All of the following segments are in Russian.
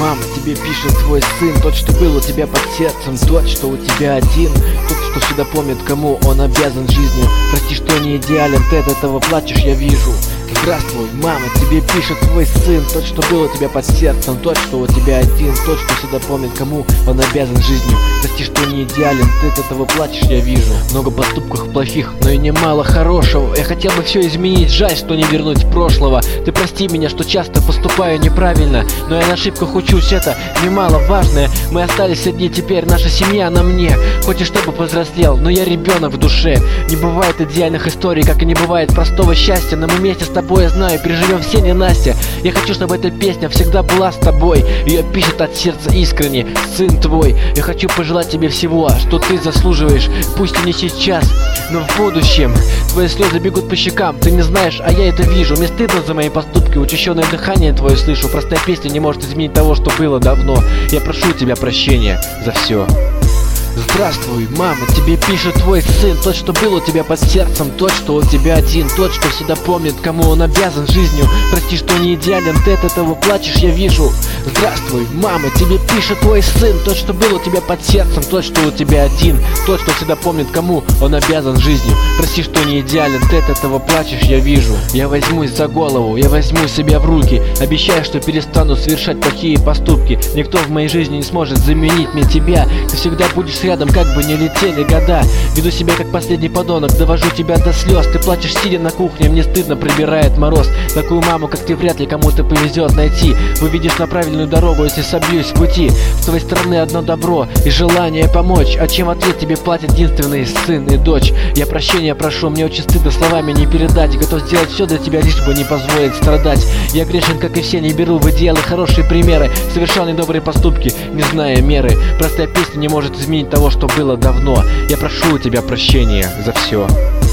мама, тебе пишет твой сын. Тот, что был у тебя под сердцем, тот, что у тебя один. Тот, что всегда помнит, кому он обязан жизнью. Прости, что не идеален, ты от этого плачешь, я вижу. Здравствуй, мама, тебе пишет твой сын. Тот, что был у тебя под сердцем, тот, что у тебя один. Тот, что всегда помнит, кому он обязан жизнью. Прости, что не идеален, ты от этого плачешь, я вижу. Много поступков плохих, но и немало хорошего. Я хотел бы все изменить, жаль, что не вернуть прошлого. Ты прости меня, что часто поступаю неправильно, но я на ошибках учусь, это немаловажное. Мы остались одни, теперь наша семья на мне. Хоть и чтобы повзрослел, но я ребенок в душе. Не бывает идеальных историй, как и не бывает простого счастья. Но мы вместе с тобой, я знаю, переживем все ненастья. Я хочу, чтобы эта песня всегда была с тобой. Ее пишет от сердца искренне сын твой. Я хочу пожелать тебе всего, что ты заслуживаешь. Пусть и не сейчас, но в будущем. Твои слезы бегут по щекам, ты не знаешь, а я это вижу. Мне стыдно за мои поступки, учащенное дыхание твое слышу. Простая песня не может изменить того, что было давно. Я прошу тебя прощения за все. Здравствуй, мама, тебе пишет твой сын. Тот, что был у тебя под сердцем, тот, что у тебя один. Тот, что всегда помнит, кому он обязан жизнью. Прости, что не идеален, ты от этого плачешь, я вижу. Здравствуй, мама, тебе пишет твой сын. Тот, что был у тебя под сердцем, тот, что у тебя один. Тот, что всегда помнит, кому он обязан жизнью. Прости, что не идеален, ты от этого плачешь, я вижу. Я возьмусь за голову, я возьму себя в руки. Обещаю, что перестану совершать плохие поступки. Никто в моей жизни не сможет заменить мне тебя. Ты всегда будешь рядом, как бы не летели года. Веду себя как последний подонок, довожу тебя до слез. Ты плачешь, сидя на кухне, мне стыдно, пробирает мороз. Такую маму, как ты, вряд ли кому-то повезет найти. Выведешь на правильную дорогу, если собьюсь с пути. С твоей стороны одно добро и желание помочь. А чем в ответ тебе платят единственный сын и дочь. Я прощения прошу, мне очень стыдно словами не передать. Готов сделать все для тебя, лишь бы не позволить страдать. Я грешен, как и все, не беру в идеалы хорошие примеры. Совершал недобрые поступки, не зная меры. Простая песня не может изменить того, что было давно. Я прошу у тебя прощения за все.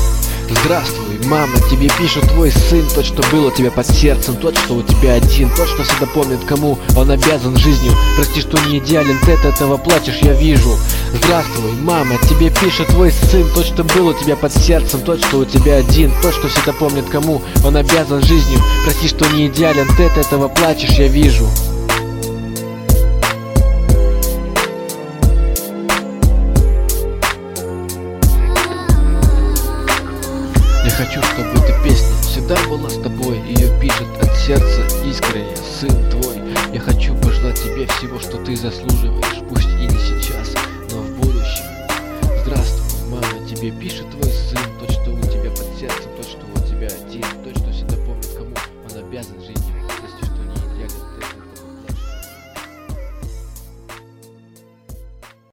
Здравствуй, мама, тебе пишет твой сын. Тот, что был у тебя под сердцем, тот, что у тебя один. Тот, что всегда помнит, кому он обязан жизнью. Прости, что не идеален, ты от этого плачешь, я вижу. Здравствуй, мама, тебе пишет твой сын. Тот, что был у тебя под сердцем, тот, что у тебя один. Тот, что всегда помнит, кому он обязан жизнью. Прости, что не идеален, ты от этого плачешь, я вижу. Я хочу, чтобы эта песня всегда была с тобой. Ее пишет от сердца искренне сын твой. Я хочу пожелать тебе всего, что ты заслуживаешь. Пусть и не сейчас, но в будущем. Здравствуй, мама, тебе пишет твой сын. Тот, что у тебя под сердцем, тот, что у тебя один. Тот, что всегда помнит, кому он обязан жить.